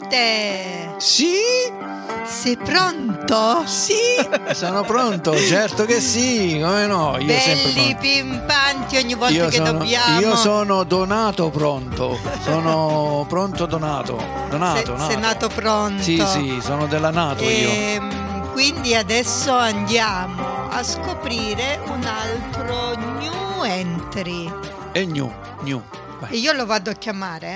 Presidente! Sì? Sei pronto? Sì, sono pronto, certo che sì, come no? Io sempre Belli pronto. pimpanti ogni volta che dobbiamo. Io sono Donato pronto, sono pronto Donato. Sei nato pronto. Sì, sono della Nato io. Quindi adesso andiamo a scoprire un altro new entry. E new. Vai. E io lo vado a chiamare,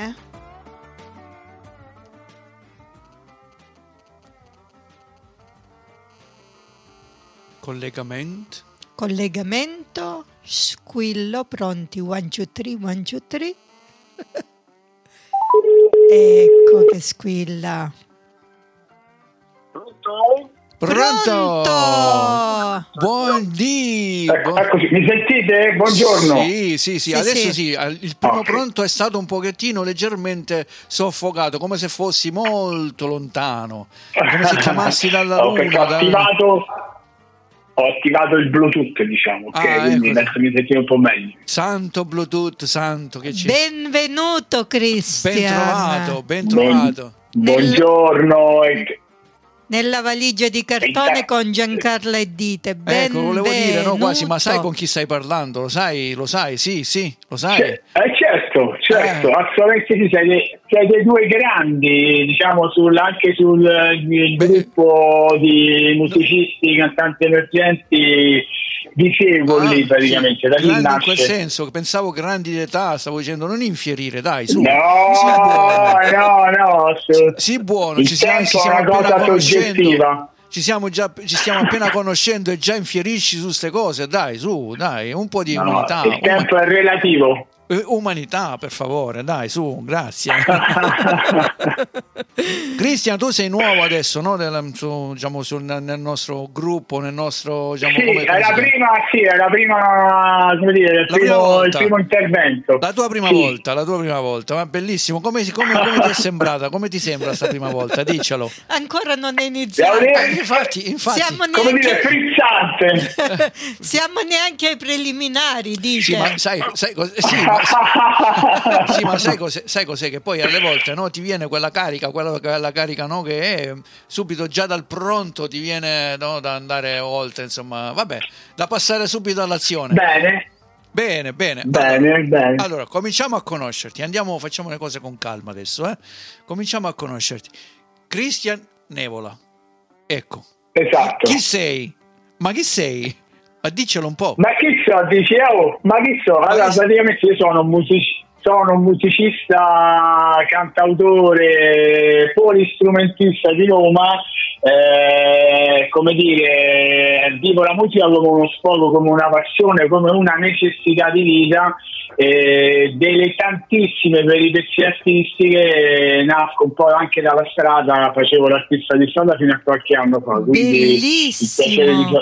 Collegamento, squillo, pronti, 1, 2, 3, 1, 2, 3. Ecco che squilla. Pronto! Buondì! Eccoci, mi sentite? Buongiorno. Sì, adesso sì. Il primo pronto è stato un pochettino leggermente soffocato, come se fossi molto lontano, come se chiamassi dalla luna. Perché ho attivato il Bluetooth, diciamo, quindi adesso mi sentite un po' meglio. Santo Bluetooth, santo che ci... Benvenuto Cristian. Ben trovato. Buongiorno. Nella valigia di cartone con Giancarla e Dite. Ecco, volevo dire, no, quasi, ma sai con chi stai parlando? Lo sai, sì, lo sai. Certo, assolutamente sì, siete due grandi, diciamo, anche sul gruppo di musicisti, cantanti emergenti, dicevo lì praticamente, da lì nasce. In quel senso, pensavo grandi d'età, stavo dicendo non infierire, dai, su. No, Sì, buono, ci siamo appena conoscendo. Ci stiamo appena conoscendo e già infierisci su ste cose, dai, un po' di umanità. Il tempo è relativo. Umanità, per favore, dai, su, grazie. Cristian, tu sei nuovo adesso, no? Nel nostro gruppo, nel nostro, sì, è la prima, come dire, il primo intervento. La tua prima volta, ma bellissimo. Come ti è sembrata? Come ti sembra questa prima volta? Diccelo. Ancora non è iniziato. Infatti. Siamo come dire, frizzante. Siamo neanche ai preliminari, dice. Sì, ma sai cos'è? Che poi alle volte, no, ti viene quella carica, no, che è subito già dal pronto ti viene, no, da andare oltre, insomma, vabbè, da passare subito all'azione. Bene. Allora, cominciamo a conoscerti. Facciamo le cose con calma adesso, Cominciamo a conoscerti. Cristian Nevola. Ecco. Esatto. Chi sei? Ma chi sei? Ma diccelo un po'. Ma chi so, dicevo, allora praticamente io sono un musicista, cantautore, polistrumentista di Roma, come dire, vivo la musica come uno sfogo, come una passione, come una necessità di vita, delle tantissime peripezie artistiche nasco un po' anche dalla strada, facevo l'artista di strada fino a qualche anno fa, bellissimo.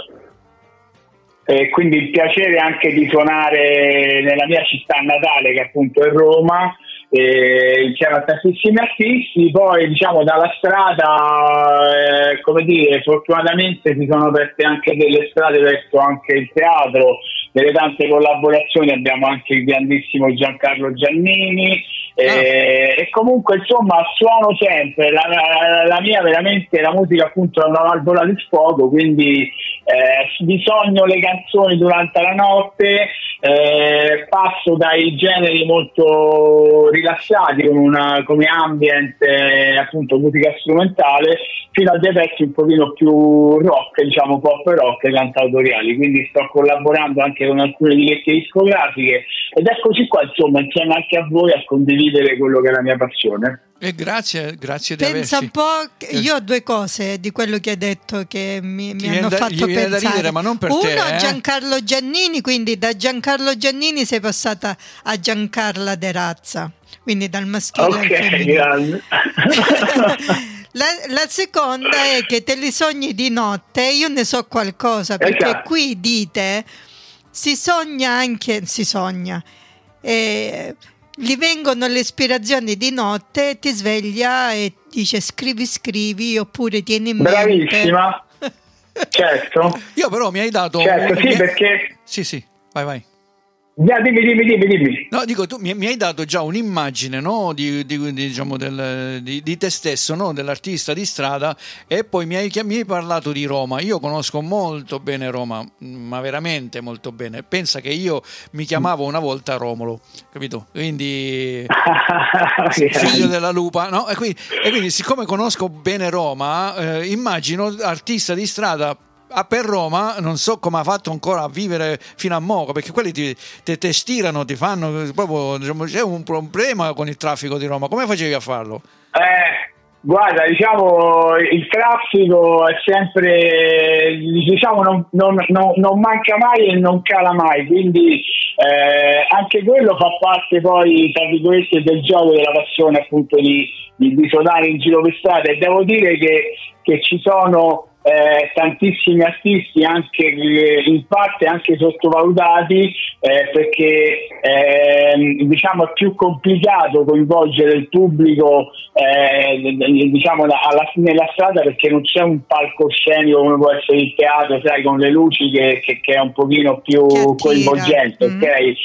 Quindi il piacere anche di suonare nella mia città natale, che appunto è Roma, insieme a tantissimi artisti. Poi diciamo dalla strada, come dire, fortunatamente si sono aperte anche delle strade verso anche il teatro, delle tante collaborazioni, abbiamo anche il grandissimo Giancarlo Giannini, e comunque insomma suono sempre, la mia veramente, la musica appunto è una valvola di sfogo, quindi bisogno le canzoni durante la notte, passo dai generi molto rilassati come ambient, appunto musica strumentale, fino a dei pezzi un pochino più rock, diciamo pop rock, cantautoriali, quindi sto collaborando anche con alcune etichette discografiche ed eccoci qua insomma insieme anche a voi a condividere quello che è la mia passione. E grazie di pensa un po', io ho due cose di quello che hai detto che mi hanno fatto pensare. Da ridere, ma non per uno, te, Giancarlo Giannini, quindi da Giancarlo Giannini sei passata a Giancarla De Razza, quindi dal maschile al femminile. La seconda è che te li sogni di notte, io ne so qualcosa, perché qui dite si sogna, gli vengono le ispirazioni di notte, ti sveglia e dice scrivi oppure tieni in mente. Bravissima. Certo. Io però mi hai dato sì, perché sì, vai. Dimmi. No, dico, tu mi hai dato già un'immagine, no, diciamo di te stesso, no, dell'artista di strada, e poi mi hai parlato di Roma. Io conosco molto bene Roma, ma veramente molto bene. Pensa che io mi chiamavo una volta Romolo, capito? Quindi figlio della lupa, no? E quindi siccome conosco bene Roma, immagino artista di strada per Roma, non so come ha fatto ancora a vivere fino a mo', perché quelli te stirano, ti fanno proprio, diciamo, c'è un problema con il traffico di Roma. Come facevi a farlo? Guarda, diciamo, il traffico è sempre, diciamo, non manca mai e non cala mai, quindi anche quello fa parte poi, tra virgolette, del gioco, della passione appunto di suonare in giro per strada. E devo dire che ci sono tantissimi artisti, anche in parte anche sottovalutati, perché diciamo è più complicato coinvolgere il pubblico diciamo nella strada, perché non c'è un palcoscenico come può essere il teatro, sai, con le luci che è un pochino più coinvolgente, ok?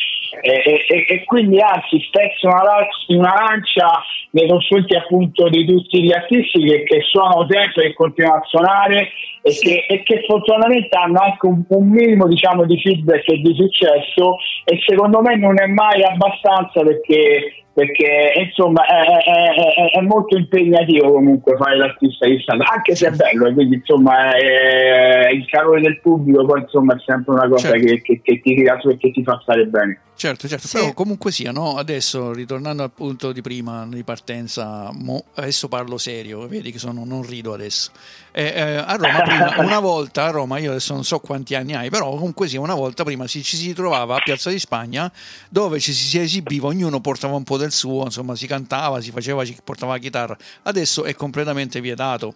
E quindi anzi spesso una lancia nei confronti appunto di tutti gli artisti che suonano sempre e continuano a suonare e che fortunatamente hanno anche un minimo, diciamo, di feedback e di successo, e secondo me non è mai abbastanza, perché insomma è molto impegnativo comunque fare l'artista di strada, anche se è bello, e quindi insomma il calore del pubblico poi insomma è sempre una cosa che ti tira su e che ti fa stare bene. Certo, sì. Però comunque sia, no? Adesso ritornando al punto di prima di partenza, adesso parlo serio, vedi che non rido adesso. A Roma prima, una volta a Roma, io adesso non so quanti anni hai, però comunque sia, una volta prima ci si trovava a Piazza di Spagna, dove ci si esibiva, ognuno portava un po' del suo, insomma si cantava, si portava la chitarra. Adesso è completamente vietato.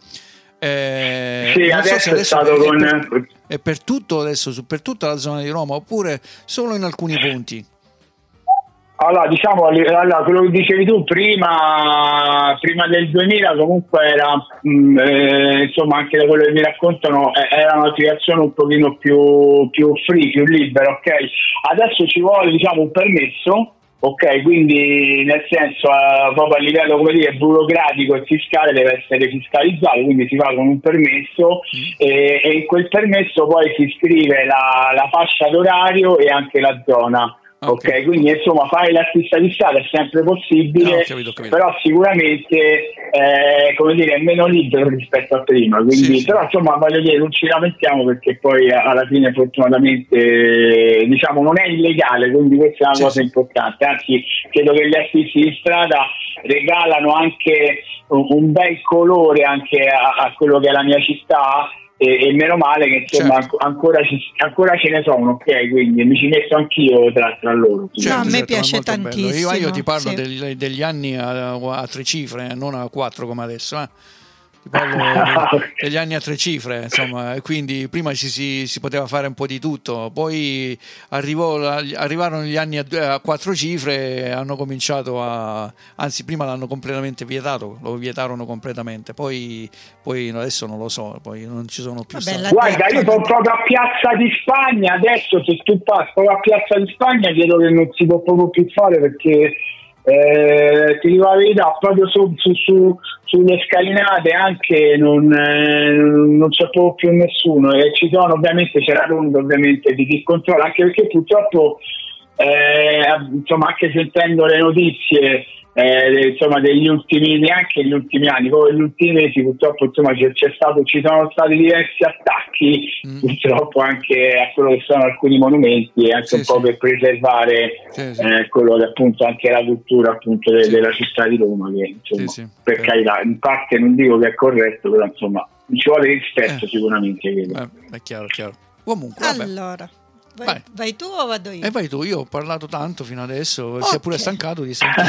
Sì, adesso è stato è per tutto adesso, per tutta la zona di Roma, oppure solo in alcuni punti? Allora, diciamo, quello che dicevi tu prima del 2000 comunque era, insomma, anche da quello che mi raccontano, era una situazione un pochino più free, più libera, ok? Adesso ci vuole, diciamo, un permesso, ok? Quindi nel senso, proprio a livello, come dire, burocratico e fiscale deve essere fiscalizzato, quindi si va con un permesso e in quel permesso poi si scrive la fascia d'orario e anche la zona. Ok, quindi insomma fare l'artista di strada è sempre possibile, capito. Però sicuramente come dire, è meno libero rispetto a prima, quindi però insomma voglio dire, non ci lamentiamo, perché poi alla fine fortunatamente diciamo non è illegale, quindi questa è una cosa importante, anzi credo che gli artisti di strada regalano anche un bel colore anche a quello che è la mia città. E meno male che insomma ancora ce ne sono, ok? Quindi mi ci metto anch'io tra loro. A me piace tantissimo. Io ti parlo degli anni a 3 cifre, non a 4 come adesso, Ti parlo degli anni a 3 cifre, insomma, quindi prima si poteva fare un po' di tutto, poi arrivarono gli anni a 4 cifre e hanno cominciato anzi prima l'hanno completamente vietato, lo vietarono completamente, poi adesso non lo so, poi non ci sono più stati. Guarda, io sono proprio a Piazza di Spagna, adesso se tu passi proprio a Piazza di Spagna credo che non si può proprio più fare, perché ti dico la verità, proprio sulle scalinate anche non c'è proprio più nessuno, e ci sono, ovviamente c'è la ronda ovviamente di chi controlla, anche perché purtroppo insomma, anche sentendo le notizie insomma degli ultimi, neanche gli ultimi anni, proprio gli ultimi mesi, purtroppo insomma ci sono stati diversi attacchi purtroppo anche a quello che sono alcuni monumenti, e anche un po' per preservare quello che appunto anche la cultura appunto della città di Roma, che insomma per carità in parte non dico che è corretto, però insomma ci vuole rispetto sicuramente, credo. È chiaro. Comunque allora vai tu o vado io? Vai tu, io ho parlato tanto fino adesso, si è pure stancato di sentire.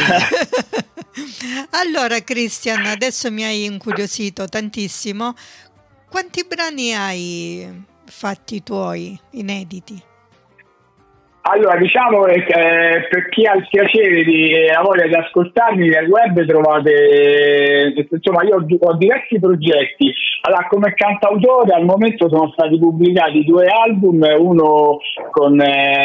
Allora Christian, adesso mi hai incuriosito tantissimo. Quanti brani hai fatti tuoi inediti? Allora, diciamo che per chi ha il piacere di la voglia di ascoltarmi nel web trovate, insomma, io ho diversi progetti. Allora, come cantautore al momento sono stati pubblicati 2 album, uno con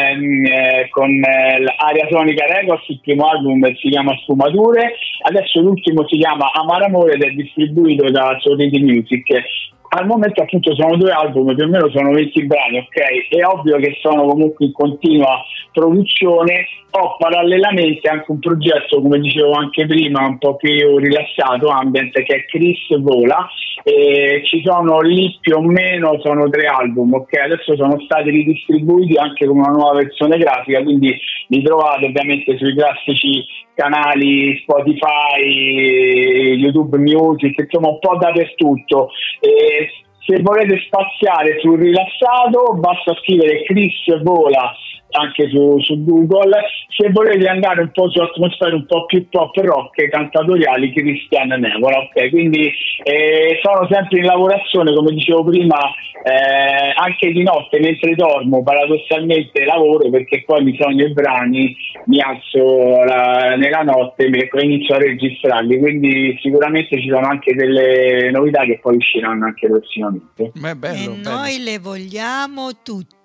Aria Sonica Records, il primo album si chiama Sfumature, adesso l'ultimo si chiama Amar Amore ed è distribuito da Sorridi Music. Al momento appunto sono 2 album, più o meno sono 20 brani, ok? È ovvio che sono comunque in continua produzione. Ho parallelamente anche un progetto, come dicevo anche prima, un po' più rilassato, ambient, che è Chris Vola, e ci sono lì più o meno, sono 3 album, ok? Adesso sono stati ridistribuiti anche con una nuova versione grafica, quindi li trovate ovviamente sui classici canali Spotify, YouTube Music, insomma un po' dappertutto. Se volete spaziare sul rilassato basta scrivere Chris Vola anche su Google. Se volete andare un po' su atmosfere un po' più pop rock cantatoriali, Christian Nevola, ok? Quindi sono sempre in lavorazione, come dicevo prima, anche di notte mentre dormo paradossalmente lavoro, perché poi mi sogno i brani, mi alzo nella notte e inizio a registrarli, quindi sicuramente ci sono anche delle novità che poi usciranno anche prossimamente. Ma è bello, e bello. Noi le vogliamo tutte.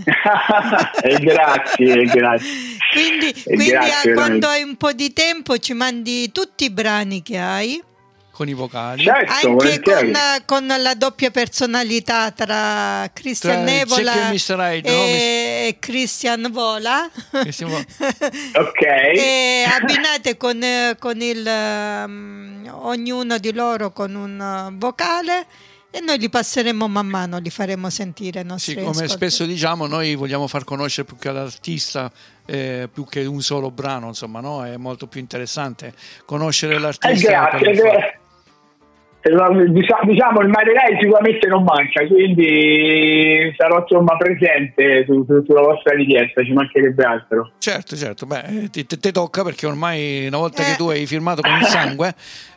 Grazie. Quindi grazie, quando hai un po' di tempo ci mandi tutti i brani che hai, con i vocali, certo, anche con la doppia personalità tra Christian Nevola e Christian Vola. Ok. E abbinate con ognuno di loro con un vocale, e noi li passeremo man mano, li faremo sentire ai nostri come spesso diciamo, noi vogliamo far conoscere più che l'artista, più che un solo brano, insomma, no? È molto più interessante conoscere l'artista. Grazie. Diciamo il materiale sicuramente non manca, quindi sarò insomma presente sulla vostra richiesta, ci mancherebbe altro. Certo, beh, ti tocca, perché ormai una volta che tu hai firmato con il sangue,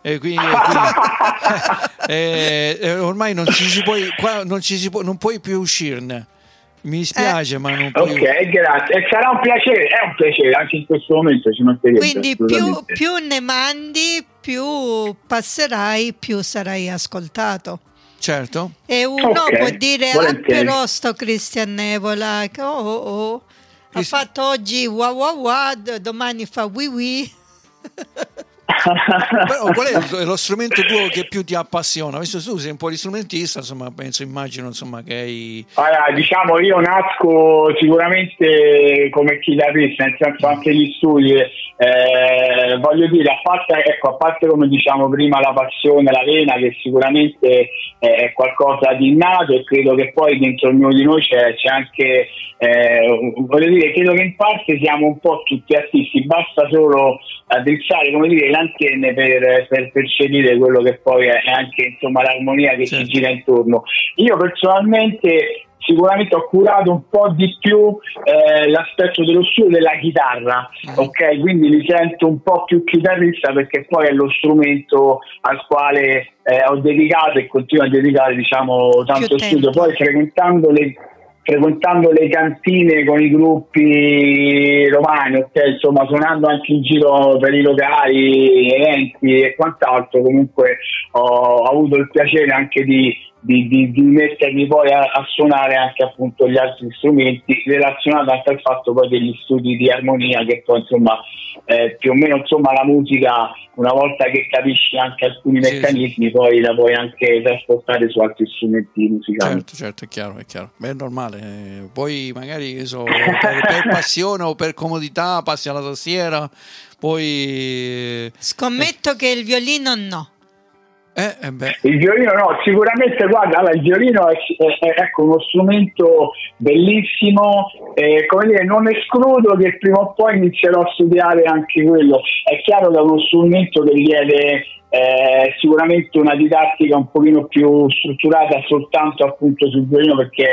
ormai non puoi più uscirne. Mi dispiace, ma non puoi. Ok, grazie. Sarà un piacere, è un piacere anche in questo momento, ci mancherebbe. Quindi più ne mandi, più passerai, più sarai ascoltato. Certo. E uno può dire, però sto Christian Nevola ha fatto oggi wa wa wa, domani fa wi wi. Però qual è lo strumento tuo che più ti appassiona? Visto tu sei un po' strumentista, insomma, immagino insomma che hai. Allora, diciamo, io nasco sicuramente come chitarrista, nel senso anche gli studi, voglio dire, a parte come diciamo prima la passione, la vena, che sicuramente è qualcosa di innato, e credo che poi dentro ognuno di noi c'è anche, voglio dire, credo che in parte siamo un po' tutti artisti, basta solo addrizzare, come dire, le antenne per percepire quello che poi è anche insomma l'armonia che ci gira intorno. Io personalmente sicuramente ho curato un po' di più l'aspetto dello studio della chitarra, ok? Quindi mi sento un po' più chitarrista, perché poi è lo strumento al quale ho dedicato e continuo a dedicare, diciamo, tanto studio. Poi frequentando le cantine con i gruppi romani, ok, insomma, suonando anche in giro per i locali, eventi e quant'altro, comunque ho avuto il piacere anche di mettermi poi a suonare anche appunto gli altri strumenti, relazionato anche al fatto poi degli studi di armonia, che poi insomma più o meno insomma la musica, una volta che capisci anche alcuni meccanismi, poi la puoi anche trasportare su altri strumenti musicali. Certo, è chiaro. Beh, è normale. Poi magari per passione o per comodità passi alla tastiera, poi scommetto che il violino no. Il violino no, sicuramente. Guarda, allora, il violino è uno strumento bellissimo, come dire, non escludo che prima o poi inizierò a studiare anche quello. È chiaro che è uno strumento che richiede sicuramente una didattica un pochino più strutturata soltanto appunto sul violino, perché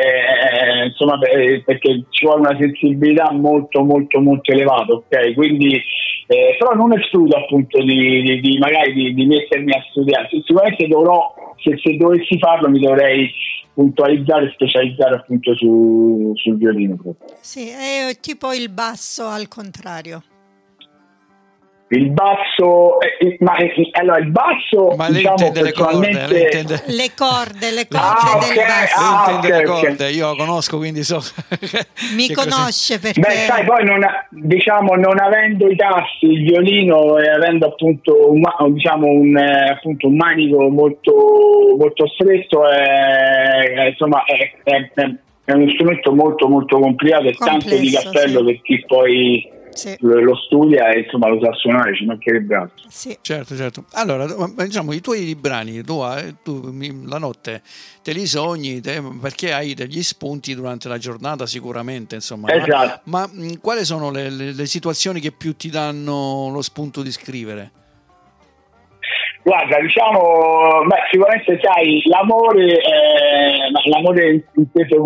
perché ci vuole una sensibilità molto molto molto elevata, ok? Quindi però non escludo appunto magari di mettermi a studiare. Sicuramente dovrò, se dovessi farlo, mi dovrei puntualizzare e specializzare appunto sul violino proprio. Sì, è tipo il basso al contrario. Il basso, allora il basso, ma lei intende le corde, le corde del lei basso. intende le corde, io lo conosco, quindi so. Mi conosce perché... Beh, sai, poi non avendo i tasti, il violino, e avendo appunto un manico molto, molto stretto, insomma è uno strumento molto, molto complicato e tanto di cappello, sì, per chi poi... Sì. Lo studia e insomma lo sa suonare, ci mancherebbe altro. Sì. Certo. Allora, diciamo, i tuoi brani, tu la notte te li sogni perché hai degli spunti durante la giornata sicuramente, insomma. Esatto. Ma quali sono le situazioni che più ti danno lo spunto di scrivere? Guarda, diciamo, sicuramente sai, l'amore inteso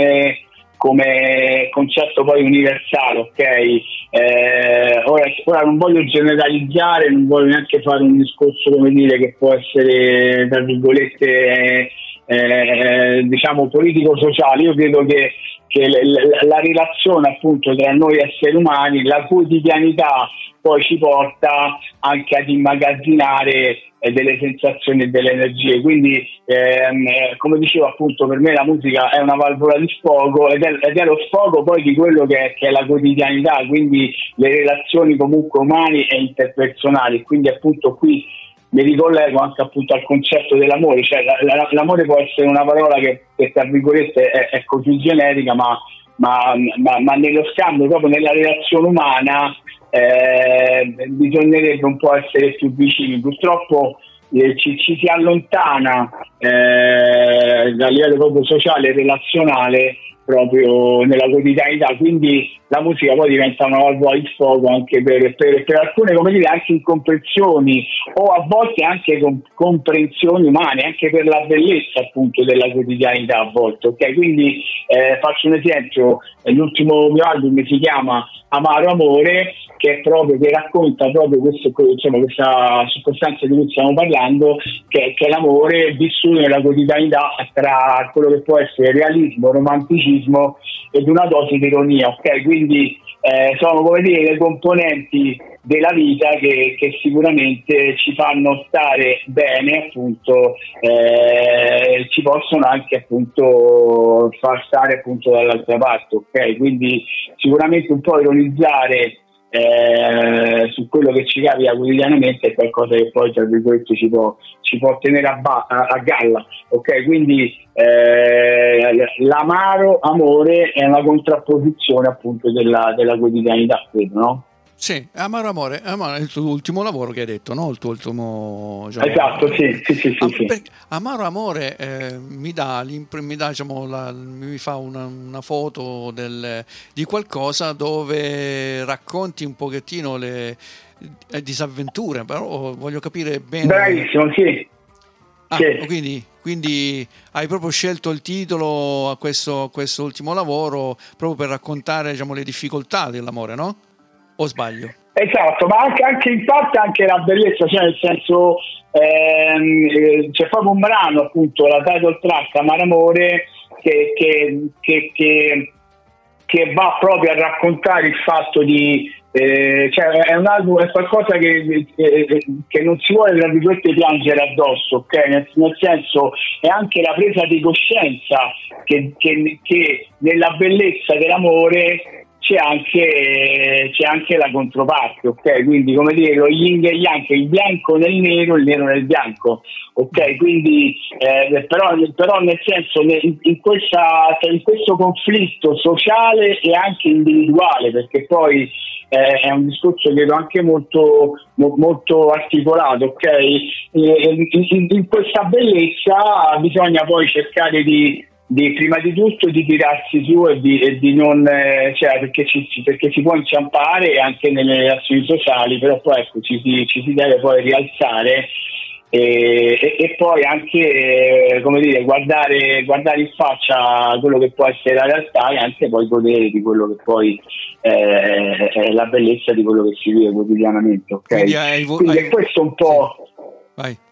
come concetto poi universale, ok? Ora non voglio generalizzare, non voglio neanche fare un discorso, come dire, che può essere, tra virgolette, diciamo politico-sociale. Io credo che la relazione appunto tra noi esseri umani, la quotidianità poi ci porta anche ad immagazzinare delle sensazioni e delle energie, quindi come dicevo appunto, per me la musica è una valvola di sfogo ed è lo sfogo poi di quello che è la quotidianità, quindi le relazioni comunque umane e interpersonali. Quindi appunto qui mi ricollego anche appunto al concetto dell'amore, cioè l'amore può essere una parola che tra virgolette è così generica, ma nello scambio, proprio nella relazione umana, bisognerebbe un po' essere più vicini. Purtroppo ci si allontana a livello proprio sociale e relazionale proprio nella quotidianità, quindi la musica poi diventa una valvola di sfogo anche per alcune, come dire, anche incomprensioni o a volte anche comprensioni umane, anche per la bellezza appunto della quotidianità a volte, ok? Quindi faccio un esempio, l'ultimo mio album si chiama Amaro Amore, che racconta proprio questa circostanza di cui stiamo parlando, che è l'amore vissuto nella quotidianità tra quello che può essere realismo, romanticismo ed una dose di ironia, ok? Quindi sono, come dire, le componenti della vita che sicuramente ci fanno stare bene, appunto, ci possono anche appunto far stare appunto dall'altra parte, ok? Quindi sicuramente un po' ironizzare su quello che ci capita quotidianamente è qualcosa che poi tra virgolette ci può tenere a galla, ok? Quindi l'amaro amore è una contrapposizione appunto della quotidianità, credo, no? Sì, Amaro Amore è il tuo ultimo lavoro che hai detto, no? Il tuo ultimo, diciamo, esatto, sì. Amaro Amore mi fa una foto di qualcosa dove racconti un pochettino le disavventure, però voglio capire bene. Bravissimo, sì. Sì. Quindi hai proprio scelto il titolo a questo ultimo lavoro proprio per raccontare, diciamo, le difficoltà dell'amore, no? O sbaglio? Esatto, ma anche in parte anche la bellezza, cioè nel senso c'è proprio un brano appunto, la title track Amaro Amore, che va proprio a raccontare il fatto di cioè è un album, è qualcosa che non si vuole tra virgolette piangere addosso, ok? Nel senso è anche la presa di coscienza che nella bellezza dell'amore c'è anche la controparte, ok? Quindi, come dire, lo yin e yang, il bianco nel nero, il nero nel bianco, ok? Quindi però nel senso in questo conflitto sociale e anche individuale, perché poi è un discorso credo anche molto molto articolato, ok? In questa bellezza bisogna poi cercare di prima di tutto di tirarsi su e di non perché si può inciampare anche nelle relazioni sociali, però poi ecco ci si deve poi rialzare e poi anche come dire guardare in faccia quello che può essere la realtà e anche poi godere di quello che poi è la bellezza di quello che si vive quotidianamente, ok? Quindi questo un po'. Vai.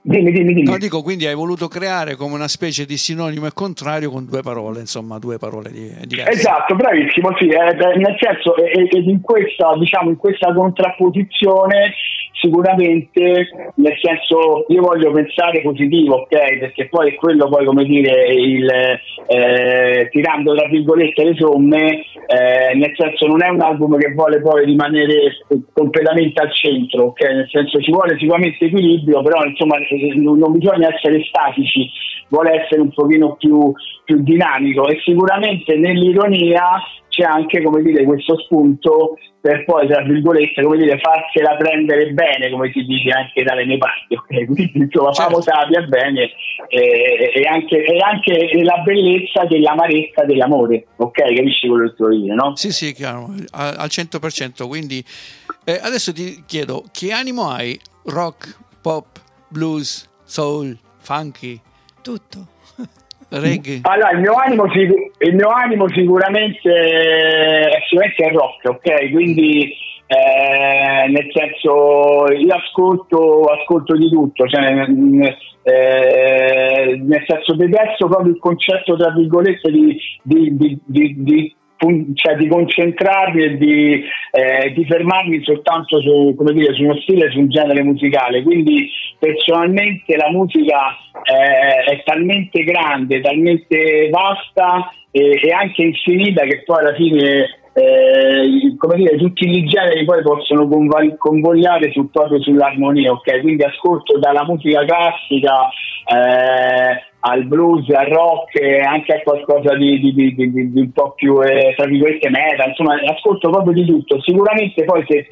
Dimmi. No, dico, quindi hai voluto creare come una specie di sinonimo e contrario con due parole, insomma, due parole diverse. Esatto, bravissimo, sì, nel senso, ed in questa, diciamo, in questa contrapposizione sicuramente, nel senso, io voglio pensare positivo, ok? Perché poi è quello, poi, come dire, tirando tra virgolette le somme, nel senso, non è un album che vuole poi rimanere completamente al centro, ok? Nel senso, ci vuole sicuramente equilibrio, però insomma non bisogna essere statici, vuole essere un pochino più dinamico, e sicuramente nell'ironia c'è anche, come dire, questo spunto per poi, tra virgolette, come dire, farsela prendere bene, come si dice anche dalle mie parti, ok? Quindi insomma, certo, sappia bene, e anche la bellezza dell'amarezza dell'amore, ok? Capisci quello che sto dire, no? Sì, chiaro, al 100%. Quindi adesso ti chiedo, che animo hai? Rock, pop, blues, soul, funky? Tutto. Reggae? Allora, il mio animo sicuramente è rock, ok? Quindi nel senso, io ascolto di tutto, cioè, nel senso, detesto proprio il concetto, tra virgolette, cioè di concentrarmi e di fermarmi soltanto su, come dire, su uno stile, su un genere musicale. Quindi personalmente la musica è talmente grande, talmente vasta e anche infinita, che poi alla fine come dire, tutti i generi poi possono convogliare proprio sull'armonia, ok? Quindi ascolto dalla musica classica al blues, al rock, anche a qualcosa di un po' più tra virgolette metal, insomma ascolto proprio di tutto. Sicuramente poi se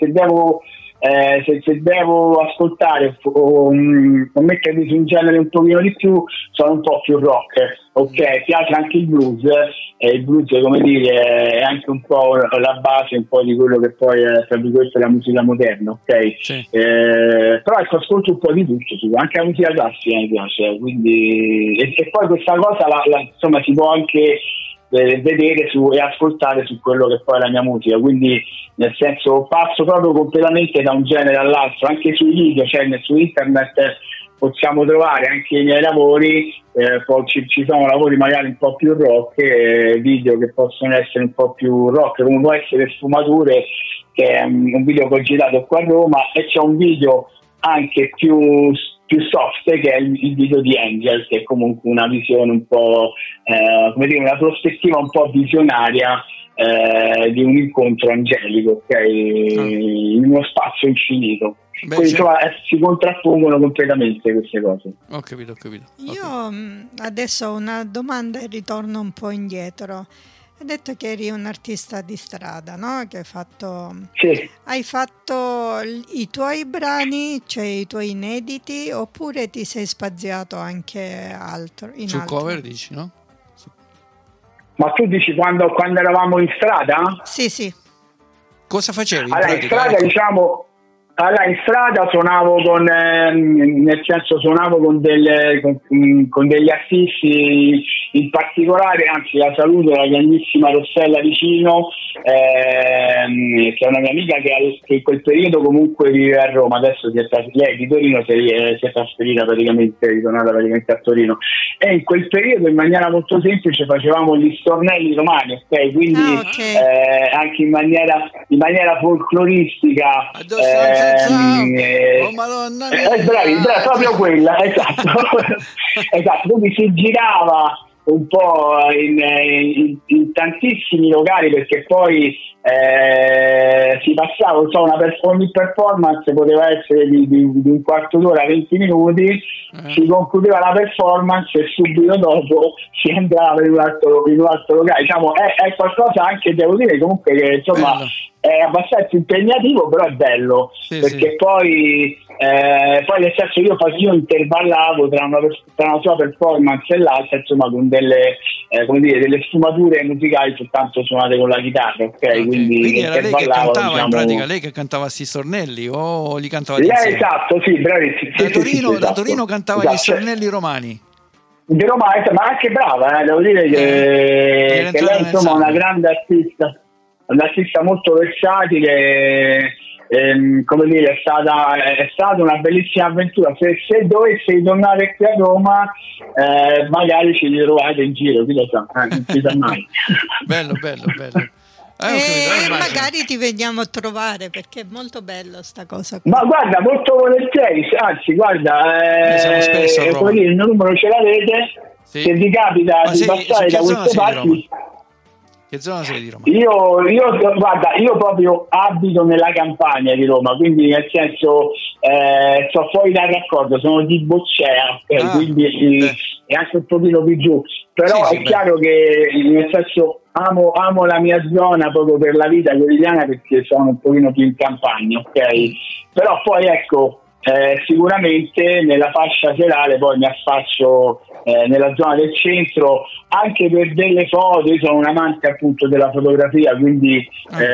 devo ascoltare o mettermi su un genere un pochino di più, sono un po' più rock, ok? Piace anche il blues, il blues, come dire, è anche un po' la base un po' di quello che poi è, tra virgolette, la musica moderna, ok? Sì. Però ecco, ascolto un po' di tutto, anche la musica classica mi piace, quindi e poi questa cosa insomma si può anche vedere e ascoltare su quello che poi è la mia musica, quindi nel senso passo proprio completamente da un genere all'altro, anche sui video, cioè su internet possiamo trovare anche i miei lavori, poi ci sono lavori magari un po' più rock, video che possono essere un po' più rock, come può essere Sfumature, che è un video che ho girato qua a Roma, e c'è un video anche più soft, che è il video di Angel, che è comunque una visione un po' come dire, una prospettiva un po' visionaria di un incontro angelico, ok? In uno spazio infinito. Beh, quindi insomma, si contrappongono completamente queste cose. Ho capito. Io adesso ho una domanda e ritorno un po' indietro. Hai detto che eri un artista di strada, no? Che hai fatto... Sì. Hai fatto i tuoi brani, cioè i tuoi inediti, oppure ti sei spaziato anche altro? Sul cover dici, no? Ma tu dici quando eravamo in strada? Sì. Cosa facevi? Allora, in strada, diciamo... Allora, in strada suonavo con degli artisti, in particolare, anzi la saluto, la grandissima Rossella Vicino, che è una mia amica che in quel periodo comunque viveva a Roma, adesso lei di Torino si è trasferita praticamente, è ritornata praticamente a Torino, e in quel periodo in maniera molto semplice facevamo gli stornelli romani, ok? Quindi anche in maniera folcloristica. Oh Madonna mia. Bravi, proprio quella, esatto. Esatto, quindi si girava un po' in tantissimi locali, perché poi si passava, ogni performance poteva essere di un quarto d'ora, 20 minuti, si concludeva la performance e subito dopo si entrava in un altro locale. Diciamo, è qualcosa anche, devo dire, comunque, che insomma è abbastanza impegnativo, però è bello, perché poi nel senso, io intervallavo tra una sua performance e l'altra, insomma, con delle sfumature musicali soltanto suonate con la chitarra, ok? Quindi era lei che cantava, diciamo... in pratica, lei che cantava sti stornelli, o li cantava lei? Esatto, sì, bravissimo. Da Torino cantava gli stornelli romani. Di Roma, ma anche brava, devo dire che lei, insomma, è una grande artista, molto versatile, come dire, è stata una bellissima avventura. Se dovessi tornare qui a Roma, magari ci ritrovate in giro, chi lo sa, non si sa mai. Bello. E magari ti veniamo a trovare, perché è molto bello sta cosa qui. Ma guarda, molto volentieri, anzi guarda, siamo spesso a Roma. il numero ce l'avete, se vi capita di passare da queste parti. Che zona sei di Roma? Io proprio abito nella campagna di Roma, quindi nel senso sto fuori dal raccordo, sono di Boccea, quindi è anche un pochino più giù, però è chiaro che nel senso amo la mia zona proprio per la vita quotidiana, perché sono un pochino più in campagna, ok? Però poi ecco, sicuramente nella fascia serale poi mi affaccio nella zona del centro anche per delle foto. Io sono un amante appunto della fotografia, quindi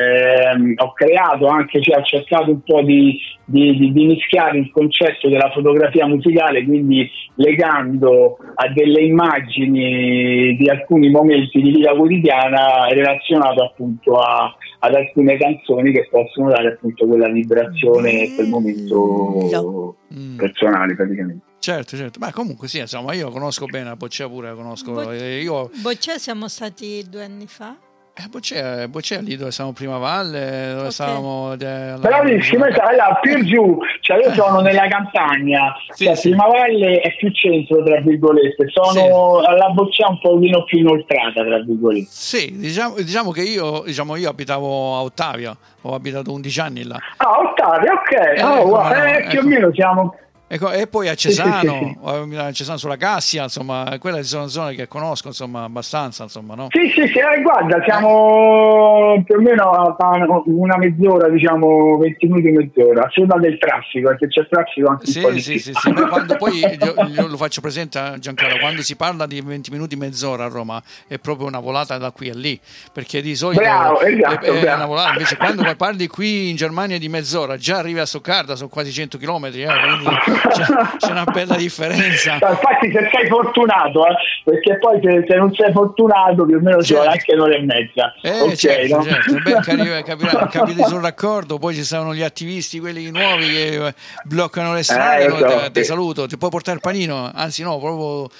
ho creato anche, ho cercato un po' di mischiare il concetto della fotografia musicale, quindi legando a delle immagini di alcuni momenti di vita quotidiana relazionato appunto ad alcune canzoni che possono dare appunto quella vibrazione e quel momento personale praticamente. Certo, ma comunque sì, insomma, io conosco bene la Boccea, pure la conosco. Boccea siamo stati 2 anni fa. Boccea lì dove siamo Prima Valle, dove stavamo. Però più giù, cioè io sono nella campagna, Prima Valle è più centro, tra virgolette, sono alla Boccea un pochino più inoltrata, tra virgolette. Sì, diciamo che io abitavo a Ottavia, ho abitato 11 anni là. Ah, Ottavia, ok, più o meno siamo. E poi a Cesano, a Cesano sulla Cassia, insomma, quelle sono zone che conosco, insomma, abbastanza, insomma, no? Sì, guarda, siamo più o meno a una mezz'ora, diciamo 20 minuti, mezz'ora, a seconda del traffico, perché c'è traffico anche un po' di sì. Quando poi io lo faccio presente a Giancarlo, quando si parla di 20 minuti, mezz'ora a Roma, è proprio una volata da qui a lì, perché di solito è una volata, invece quando parli qui in Germania di mezz'ora, già arrivi a Stoccarda, sono quasi 100 chilometri, quindi c'è una bella differenza. Infatti se sei fortunato, perché poi se non sei fortunato più o meno ci vuole anche un'ora e mezza. Certo. Beh, capiti sul raccordo, poi ci sono gli attivisti, quelli nuovi che bloccano le strade, ti saluto, ti puoi portare il panino, anzi no, proprio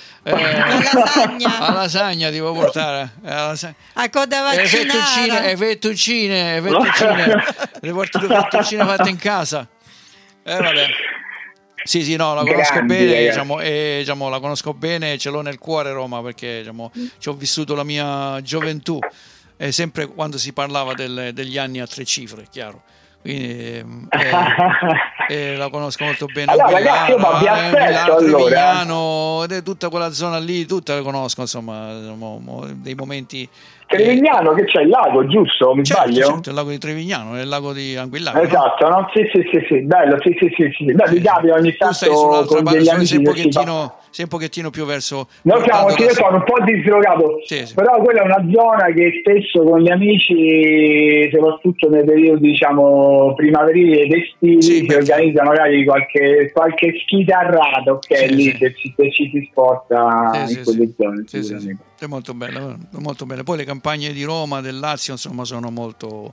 la lasagna ti puoi portare, a coda vaccinare, e fettuccine le porti 2 fettuccine fatte in casa. Vabbè. Sì, no, la conosco bene, diciamo, la conosco bene, ce l'ho nel cuore Roma, perché ci ho vissuto la mia gioventù, sempre quando si parlava degli anni a 3 cifre, chiaro. Quindi la conosco molto bene. Allora, ragazzi, io vi aspetto, Trevignano, tutta quella zona lì, tutta la conosco, insomma, dei momenti. Trevignano, che c'è il lago, giusto? Mi sbaglio? Certo, il lago di Trevignano, è il lago di Anguillano. Esatto, no? Sì, bello, sì. Mi capita ogni tanto con degli amici sei un pochettino più verso. Io sono un po' dislocato, però quella è una zona che spesso con gli amici, soprattutto nei periodi diciamo primaverili ed estivi, si organizza magari qualche schitarrata, lì che ci si sposta in quelle zone. Sì. È molto bello. Poi le campagne di Roma, del Lazio, insomma, sono molto,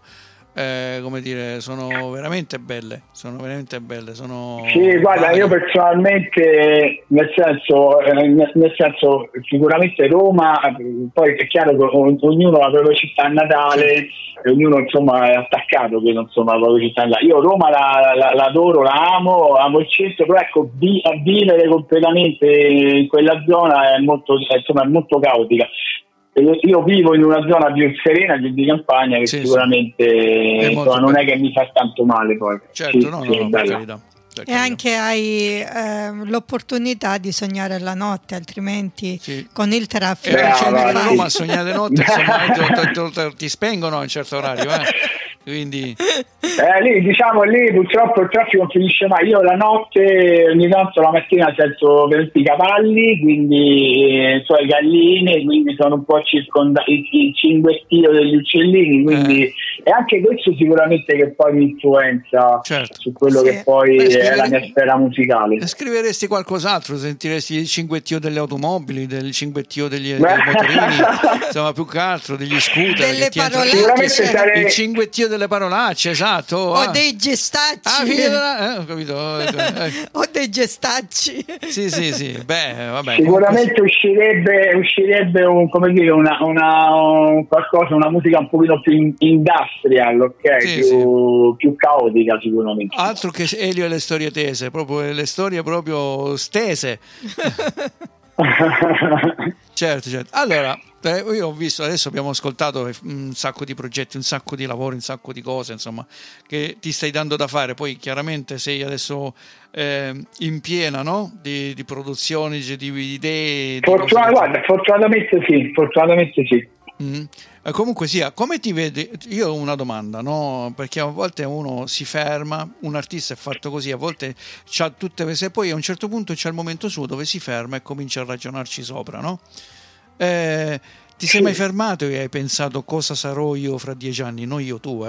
sono veramente belle. Sì, guarda, io personalmente, nel senso, sicuramente Roma, poi è chiaro che ognuno ha la propria città natale, e ognuno insomma è attaccato che insomma la propria città natale. Io Roma la adoro, la amo il centro, però ecco, a vivere completamente in quella zona è molto caotica. Io vivo in una zona più serena, più di campagna, che sicuramente non è che mi fa tanto male poi. Certo, per carità. E anche hai l'opportunità di sognare la notte, altrimenti con il traffico a Roma sognare notte, insomma, ti spengono a un certo orario, quindi lì purtroppo il traffico non finisce mai. Io la notte ogni tanto la mattina sento i cavalli, quindi le galline, quindi sono un po' il cinguettio degli uccellini, quindi e anche questo sicuramente che poi mi influenza su quello che poi è la mia sfera musicale. Scriveresti qualcos'altro, sentiresti il cinguettio delle automobili, del cinguettio dei motorini, insomma, più che altro degli scooter, delle parolacce, il cinguettio delle parolacce, esatto, o dei gestacci, ho capito, o dei gestacci, sì, beh, vabbè, sicuramente uscirebbe un, come dire, una qualcosa, una musica un pochino più industrial, ok, più caotica sicuramente. Altro che Elio e le storie tese, proprio le storie proprio stese. Certo. Allora, io ho visto, adesso abbiamo ascoltato un sacco di progetti, un sacco di lavori, un sacco di cose, insomma, che ti stai dando da fare. Poi chiaramente sei adesso in piena, no? Di produzioni, di idee. Fortunatamente sì. Comunque sia, come ti vedi? Io ho una domanda, no? Perché a volte uno si ferma, un artista è fatto così, a volte c'ha tutte queste, poi a un certo punto c'è il momento suo dove si ferma e comincia a ragionarci sopra, no? Ti sei mai fermato e hai pensato cosa sarò io fra 10 anni? Non io, tu,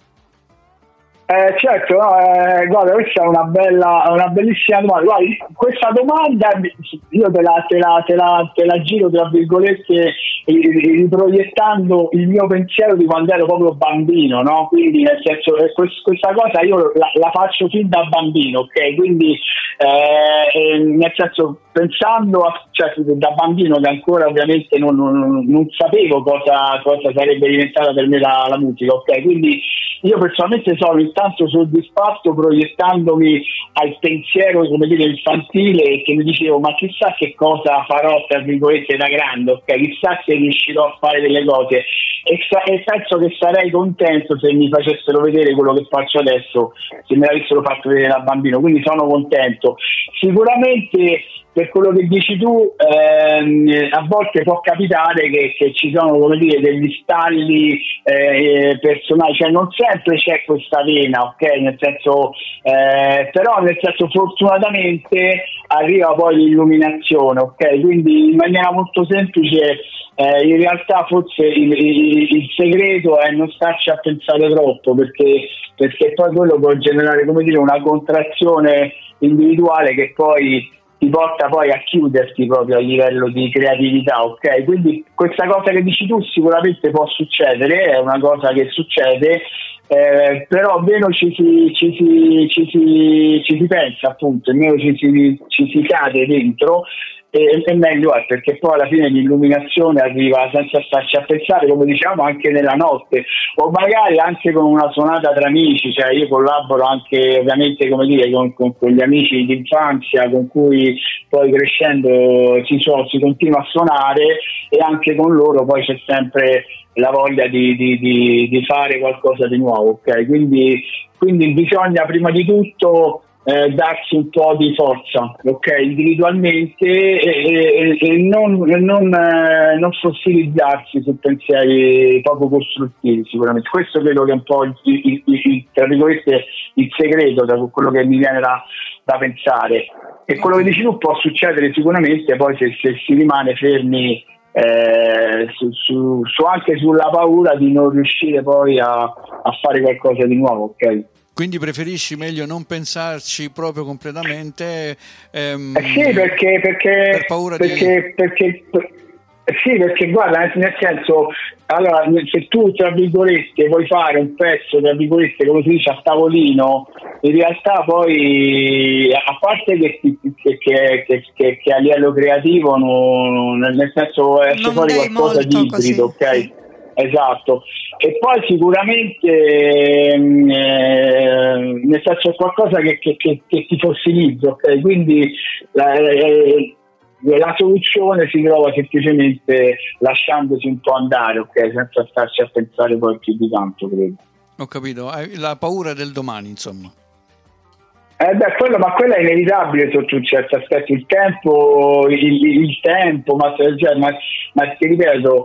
Certo, guarda, questa è una bellissima domanda. Guarda, questa domanda io te la giro tra virgolette, riproiettando il mio pensiero di quando ero proprio bambino, no? Quindi nel senso, questa cosa io la faccio fin da bambino, ok? Quindi nel senso, pensando da bambino, che ancora ovviamente non sapevo cosa sarebbe diventata per me la musica, ok? Quindi io personalmente sono intanto soddisfatto proiettandomi al pensiero, come dire, infantile, che mi dicevo ma chissà che cosa farò tra virgolette da grande, ok? Chissà se riuscirò a fare delle cose, e penso che sarei contento se mi facessero vedere quello che faccio adesso, se me l'avessero fatto vedere da bambino, quindi sono contento. Sicuramente per quello che dici tu, a volte può capitare che ci sono, come dire, degli stalli personali, cioè non sempre c'è questa vena, ok? Nel senso, però nel senso fortunatamente arriva poi l'illuminazione, ok? Quindi in maniera molto semplice, in realtà forse il segreto è non starci a pensare troppo, perché poi quello può generare, come dire, una contrazione individuale che poi ti porta poi a chiuderti proprio a livello di creatività, ok? Quindi questa cosa che dici tu sicuramente può succedere, è una cosa che succede, però meno ci si pensa, appunto, meno ci si cade dentro, e meglio è, perché poi alla fine l'illuminazione arriva senza starci a pensare, come diciamo, anche nella notte, o magari anche con una suonata tra amici. Cioè io collaboro anche ovviamente, come dire, con gli amici d'infanzia con cui poi crescendo si continua a suonare, e anche con loro poi c'è sempre la voglia di fare qualcosa di nuovo, ok? Quindi bisogna prima di tutto darsi un po' di forza, ok, individualmente, e non fossilizzarsi su pensieri poco costruttivi. Sicuramente questo credo che è un po' tra virgolette il segreto, da quello che mi viene da pensare. E quello che dici tu può succedere sicuramente, poi se si rimane fermi anche sulla paura di non riuscire poi a fare qualcosa di nuovo, ok? Quindi preferisci meglio non pensarci proprio completamente? Sì, perché per paura perché guarda, nel senso, allora, se tu tra virgolette vuoi fare un pezzo tra virgolette, come si dice, a tavolino, in realtà poi, a parte che a livello creativo nel senso esce fuori qualcosa di ibrido, ok? Esatto, e poi sicuramente nel senso è qualcosa che ti fossilizza, ok? Quindi la soluzione si trova semplicemente lasciandosi un po' andare, ok? Senza starci a pensare poi più di tanto, credo. Ho capito, hai la paura del domani, insomma. Ma quello è inevitabile sotto un certo aspetto, il tempo, ma ti ripeto,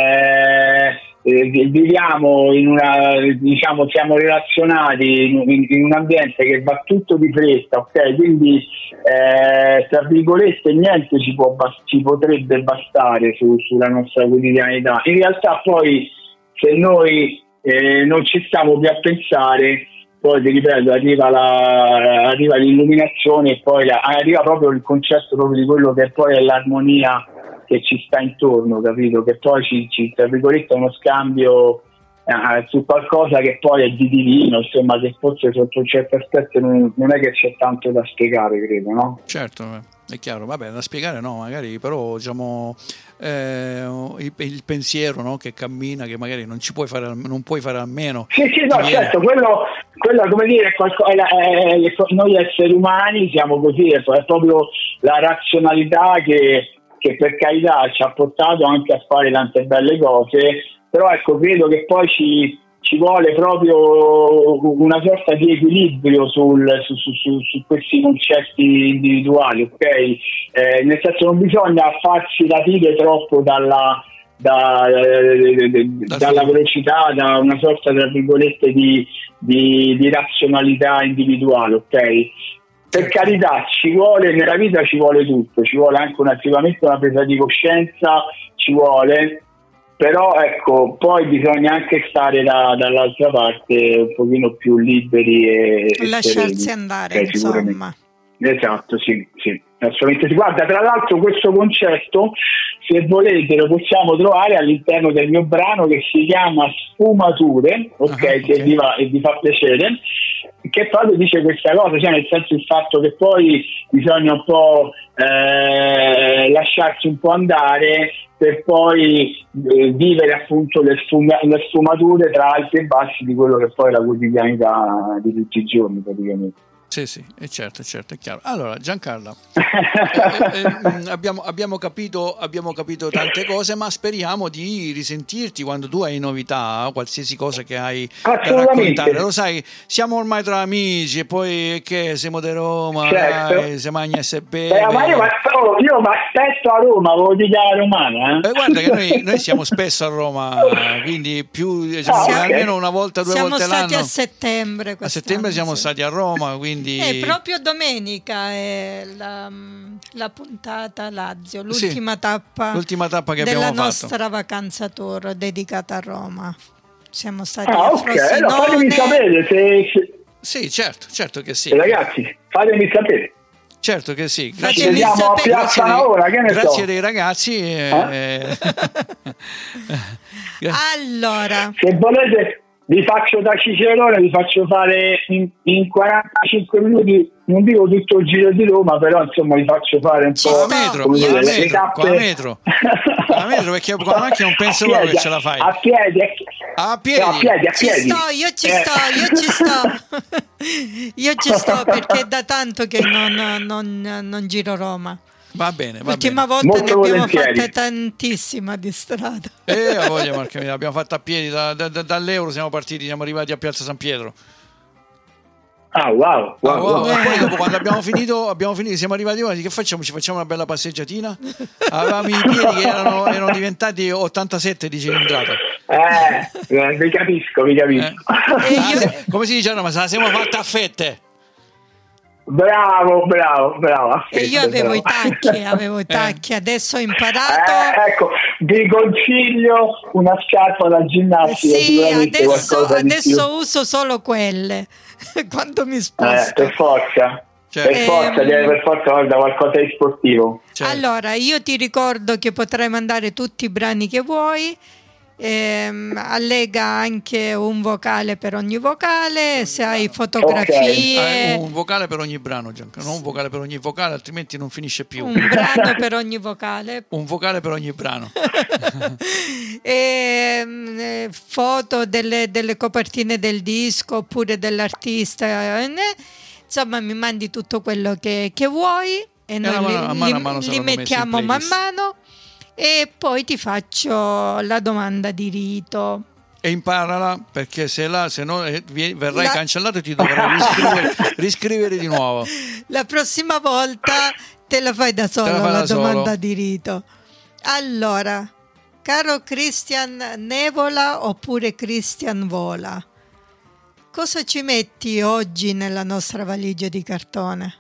viviamo in siamo relazionati in un ambiente che va tutto di fretta, ok? Quindi tra virgolette niente ci potrebbe bastare sulla nostra quotidianità. In realtà poi se noi non ci stiamo più a pensare. Poi ti ripeto, arriva l'illuminazione e poi arriva proprio il concetto proprio di quello che poi è l'armonia che ci sta intorno, capito? Che poi ci tra virgolette è uno scambio su qualcosa che poi è di divino, insomma, che forse sotto un certo aspetto non è che c'è tanto da spiegare, credo, no? Certo, è chiaro, vabbè, da spiegare no, magari, però diciamo il pensiero, no, che cammina, che magari non puoi fare a meno. Sì, no, certo, quello come dire, noi esseri umani siamo così, è proprio la razionalità che per carità ci ha portato anche a fare tante belle cose, però ecco, credo che poi ci vuole proprio una sorta di equilibrio su questi concetti individuali, ok? Nel senso, non bisogna farsi rapire troppo dalla velocità, da una sorta, tra virgolette, di razionalità individuale, ok? Per carità, nella vita ci vuole tutto, ci vuole anche sicuramente una presa di coscienza, ci vuole, però ecco, poi bisogna anche stare dall'altra parte un pochino più liberi e lasciarsi sereni. Andare, insomma. Esatto, sì, assolutamente. Guarda, tra l'altro questo concetto, se volete, lo possiamo trovare all'interno del mio brano che si chiama Sfumature, ok? Che vi fa piacere, che proprio dice questa cosa, cioè nel senso, il fatto che poi bisogna un po' lasciarsi un po' andare per poi vivere appunto le sfumature tra alti e bassi di quello che poi è la quotidianità di tutti i giorni, praticamente. Sì, è certo, è chiaro. Allora, Giancarlo, abbiamo capito tante cose, ma speriamo di risentirti quando tu hai novità, qualsiasi cosa che hai da raccontare. Lo sai, siamo ormai tra amici e poi che siamo di Roma, certo. Si mangia e beve. Ma io mi aspetto a Roma, volevo dire la romana. Guarda che noi siamo spesso a Roma, quindi più almeno una volta, due volte l'anno. Siamo stati a settembre. A settembre siamo stati a Roma, quindi... proprio domenica è la puntata Lazio, l'ultima tappa che della abbiamo nostra vacanza tour dedicata a Roma. Siamo stati a Frosinone. Fatemi sapere Sì, certo che sì. Ragazzi, fatemi sapere. Certo che sì. Grazie dei ragazzi. Allora, se volete vi faccio da Cicerone, vi faccio fare in 45 minuti, non dico tutto il giro di Roma, però insomma vi faccio fare un po' con la metro, perché con la macchina non penso proprio che ce la fai. A piedi. Io ci sto perché è da tanto che non giro Roma. Va bene. L'ultima volta ne abbiamo fatte tantissima di strada. Voglia, Marco, l'abbiamo fatta a piedi dall'Euro, siamo arrivati a Piazza San Pietro. Wow. Poi dopo, quando abbiamo finito, siamo arrivati ora, che facciamo? Ci facciamo una bella passeggiatina? Avevamo i piedi che erano diventati 87 di cilindrata. Vi capisco. Come si dice? No, ma se la siamo fatta a fette. Bravo. E io avevo i tacchi, adesso ho imparato. Ecco, vi consiglio una scarpa da ginnastica. Sì, adesso uso solo quelle quando mi sposto. Per forza. Per forza da qualcosa di sportivo. Certo. Allora, io ti ricordo che potrai mandare tutti i brani che vuoi. Allega anche un vocale per ogni vocale, se hai fotografie, un vocale per ogni brano, Giancarlo, non un vocale per ogni vocale, altrimenti non finisce più. Un brano per ogni vocale, un vocale per ogni brano. Foto delle copertine del disco oppure dell'artista, insomma mi mandi tutto quello che vuoi e noi li mettiamo man mano. E poi ti faccio la domanda di rito. E imparala, perché se no verrai cancellato e ti dovrai riscrivere di nuovo. La prossima volta te la fai da solo la domanda di rito. Allora, caro Christian Nevola oppure Christian Vola, cosa ci metti oggi nella nostra valigia di cartone?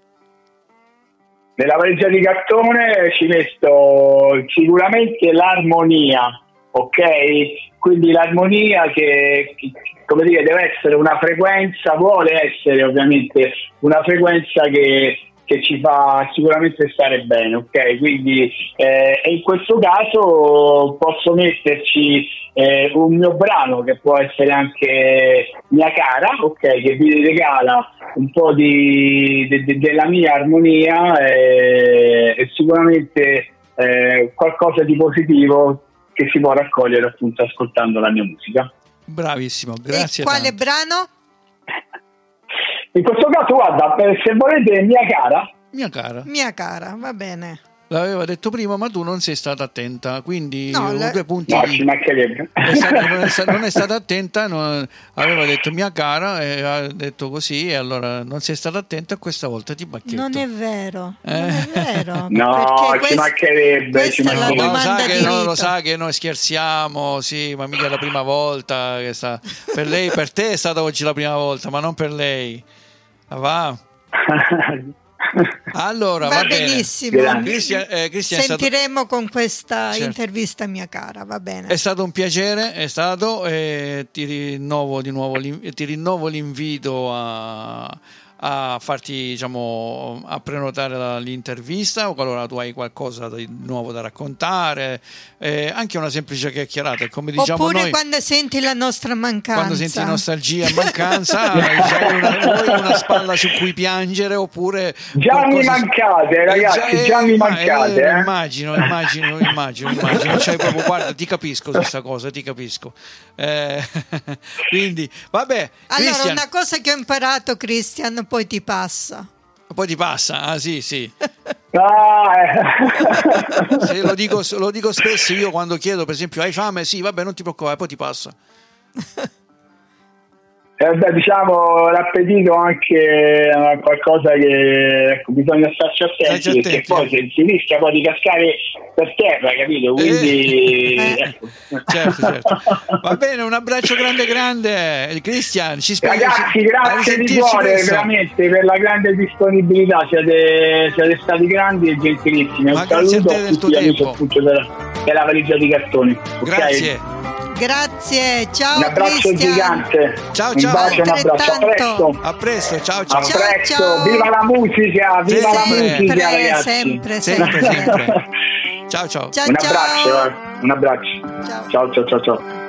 Nella valigia di cartone ci metto sicuramente l'armonia, ok? quindi l'armonia che come dire, deve essere una frequenza, vuole essere ovviamente una frequenza che ci fa sicuramente stare bene, ok? Quindi in questo caso posso metterci un mio brano che può essere anche Mia Cara, ok? Che vi regala un po' della mia armonia e sicuramente qualcosa di positivo che si può raccogliere appunto ascoltando la mia musica. Bravissimo, grazie. E quale tanto. brano? In questo caso, guarda, se volete Mia Cara. Mia cara, va bene. L'aveva detto prima, ma tu non sei stata attenta, quindi no, 2 punti. No, ci mancherebbe. Non è stata attenta, aveva detto mia cara e ha detto così, e allora non sei stata attenta, questa volta ti bacchetto. Non è vero, non è vero. No, ci mancherebbe. Questa è la domanda di vita. Lo sa che noi scherziamo, sì, ma mica è la prima volta che sta. Per lei, per te è stata oggi la prima volta, ma non per lei. Va. Allora, va benissimo. Cristian sentiremo con questa intervista Mia Cara, va bene. È stato un piacere, ti rinnovo l'invito a farti, diciamo, a prenotare l'intervista, o qualora tu hai qualcosa di nuovo da raccontare, anche una semplice chiacchierata, come diciamo oppure noi, quando senti la nostra mancanza, quando senti nostalgia e mancanza, vuoi una spalla su cui piangere, oppure già mi mancate, ragazzi, già mi mancate, immagino, cioè, proprio, guarda, ti capisco su questa cosa, ti capisco, quindi vabbè. Allora, Christian, una cosa che ho imparato, Christian, poi ti passa, sì. Sì, lo dico spesso io quando chiedo, per esempio, hai fame? Sì, vabbè, non ti preoccupare, poi ti passa. Diciamo, l'appetito anche è qualcosa che bisogna starci attenti, perché poi si rischia poi di cascare per terra, capito? Quindi certo. Va bene, un abbraccio grande, Christian, ci spero. Ragazzi, grazie di cuore veramente per la grande disponibilità, siete stati grandi e gentilissimi. Un saluto a tutti gli amici appunto della valigia di cartoni. Grazie. Okay? Grazie, ciao. Un abbraccio Christian. Gigante. Ciao. Un bacio, un abbraccio. A presto, ciao. A presto. Viva la musica, la musica, ragazzi. Sempre. Ciao. Un abbraccio. Ciao.